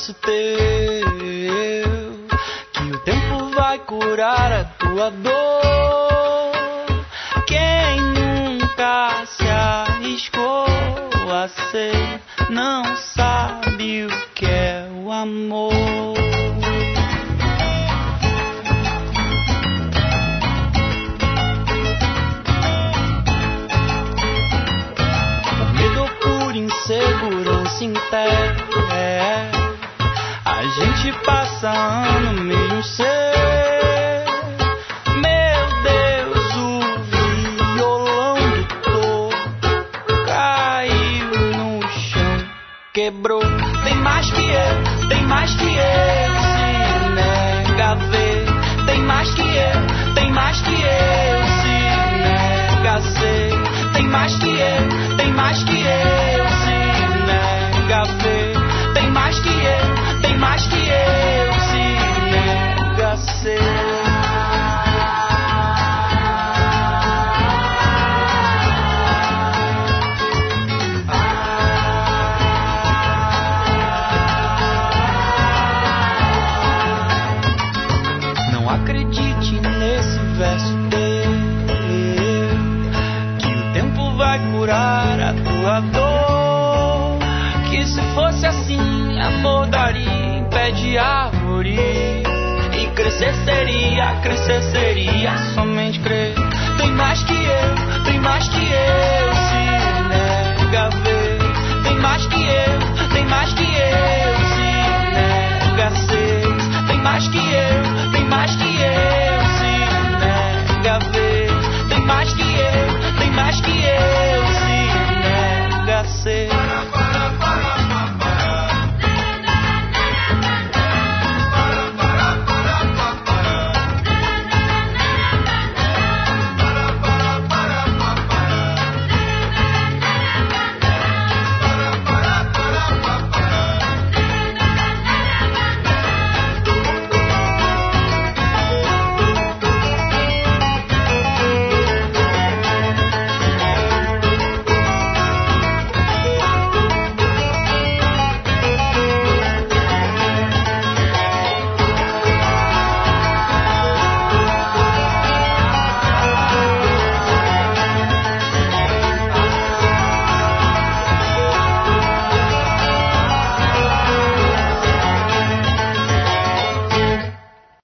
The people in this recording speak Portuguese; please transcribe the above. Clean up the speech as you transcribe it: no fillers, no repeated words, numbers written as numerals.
verso teu, que o tempo vai curar a tua dor. Quem nunca se arriscou a ser, não sabe o que é o amor. Segurança interna, a gente passa ano mesmo ser. Meu Deus, o violão do touro caiu no chão, quebrou. Tem mais que eu, tem mais que eu, se nega a ver. Tem mais que eu, tem mais que eu, se nega a ser. Tem mais que eu, tem mais que eu, tem mais que eu, tem mais que eu, se nega a ser. Não acredite nesse verso teu, que o tempo vai curar a tua dor. Que se fosse assim, amor daria em pé de árvore, e crescer seria somente crer. Tem mais que eu, tem mais que eu,